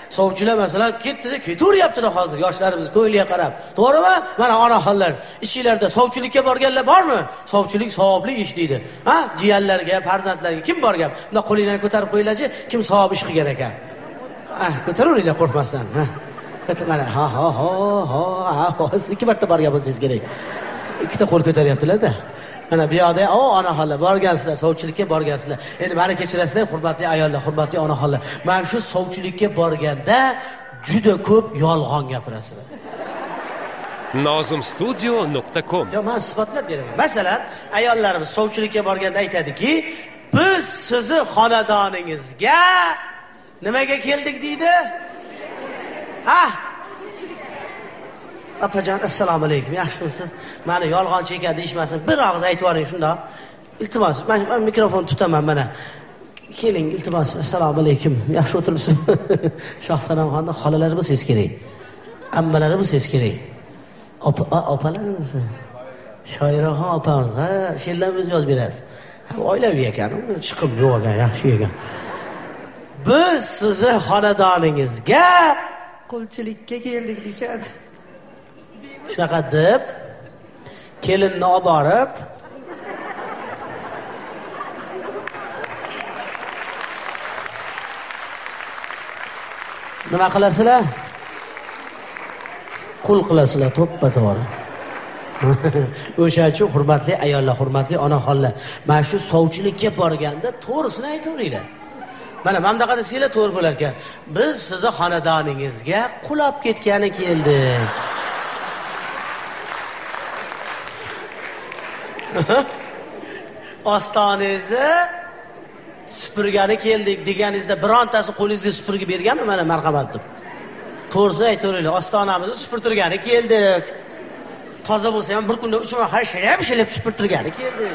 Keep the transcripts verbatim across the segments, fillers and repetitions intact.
Sovchilar masalan ketdisa ketaveryaptilar hozir yoshlarimiz ko'yliga qarab. To'g'rimi? Mana onaxonlar ishinglarda sovchilikka borganlar bormi? Sovchilik savobli ish deydi. Ha? Jiyanlarga, farzandlarga kim borgan? Bunda qo'linglarni ko'tarib qo'yinglarchi, kim savob ish qilgan ekan? Ha, ko'taraveringlar qo'rqmasdan. Ha. Mana ha ha ha ha ha ikki marta borgan bo'lsangiz kerak. Ikkita qo'l ko'taryaptilar-da. Mana bu yoqda o onaxonlar borgansizlar, sovchilikka borgansizlar. Endi meni kechirasizlar, hurmatli ayollar, hurmatli onaxonlar. Men shu sovchilikka borganda juda ko'p yolg'on gapirasizlar. nozim studio nuqta com. Yo, men sifatlab beraman. Masalan, ayollarimiz sovchilikka borganda aytadiki, biz sizni xonadoningizga nimaga keldik deydi? Ha? Apajon, assalomu alaykum. Yaxshimisiz? Meni yolg'onchi ekan deyishmasin. Bir og'iz aytib yuboring shunda. Iltimos, men mikrofon tutaman mana. Keling, iltimos. Assalomu alaykum. Yaxshi o'tiribsiz? Shohsanamxonda xolalar bo'lsangiz kerak. Ammalari bo'lsangiz kerak. Opa, opalarmisiz? Shoiraxon opamiz. Ha, she'rlarimizni yozib berasiz. Oilaviy ekan, chiqib yo'q ekan, yaxshi ekan. Biz sizni xonadoningizga qulchilikka keldik deyshadi. Shunaqa deb kelinni olib borib nima qilasizlar? Qul qilasizlar, to'ppa-to'g'ri. O'sha uchun hurmatli ayollar, hurmatli onaxonlar, mana shu sovchilikka borganda to'g'risini aytaveringlar. Mana mamdaqa desanglar to'g'ri bo'lar ekan. Biz sizni xonadoningizga qulab ketgani keldik. Ostonangizni supurgani keldik deganingizda birontasi qo'lingizga supurgi berganmi? Mana marhamat deb. To'g'risini aytaveringlar. Ostonamizni supurtirgani keldik. Toza bo'lsa ham bir kunda uch marta shilab-shilab supurtirgani keldik.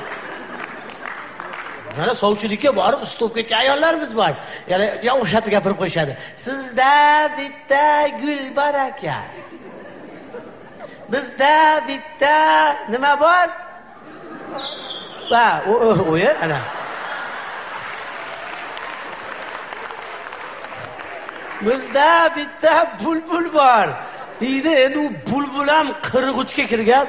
Mana sovchilikka borib ustib ketgan ayollarimiz bor. Yana o'shatib gapirib qo'yishadi. Sizda bitta gul bor ekan. Bizda bitta nima bor? Va, o'ya ana. Bizda bitta bulbul bor. Deydi, endi u bulbul ham qirg'uchga kirgan.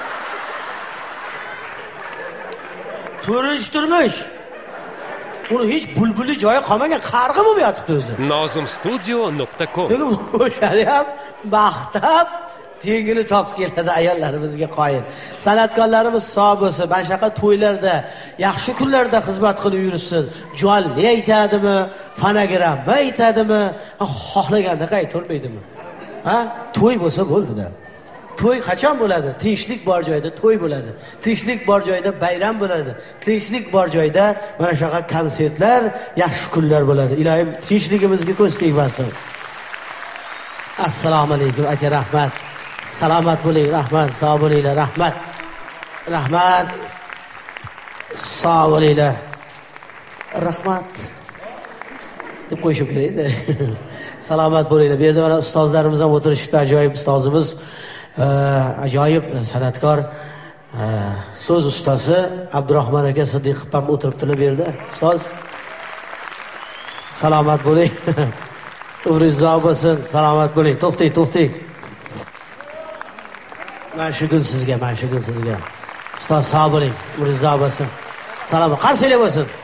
Turmush turmush. Uni hech bulbuli joyi qolmagan, qarg'a bo'lib yotibdi o'zi. nozim studio nuqta com. O'shani ham maqtab tengini topib keladi ayollarimizga qoyil. San'atkorlarimiz sog' bo'lsin, mana shunaqa to'ylarda, yaxshi kunlarda xizmat qilib yursin. Jonli aytadimi, fonogramma aytadimi, xohlaganda aytavermaydimi? Ha? To'y bo'lsa bo'ldi-da. To'y qachon bo'ladi? Tinchlik bor joyda to'y bo'ladi. Tinchlik bor joyda bayram bo'ladi. Tinchlik bor joyda mana shunaqa konsertlar, yaxshi kunlar bo'ladi. Ilohim tinchligimizga ko'z tegmasin. Assalomu alaykum aka, rahmat. Salomat bo'ling, rahmat. Sog' bo'linglar, rahmat. Rahmat. Sog' bo'linglar. Rahmat. deb qo'yishim kerak-da. Salomat bo'linglar. Bu yerda mana ustozlarimiz ham o'tirishibdi, ajoyib ustozimiz. Ajoyib san'atkor, so'z ustasi Abdurahmon aka Siddiqov ham o'tiribdilar bu yerda. Ustoz, salomat bo'ling. Umringiz uzoq bo'lsin. Salomat bo'ling. To'xtang, to'xtang. Mana shu kun sizga, mana shu kun sizga. Ustoz, sog' bo'ling. Umringiz uzoq bo'lsin. Salomat. Qarsanglar bo'lsin.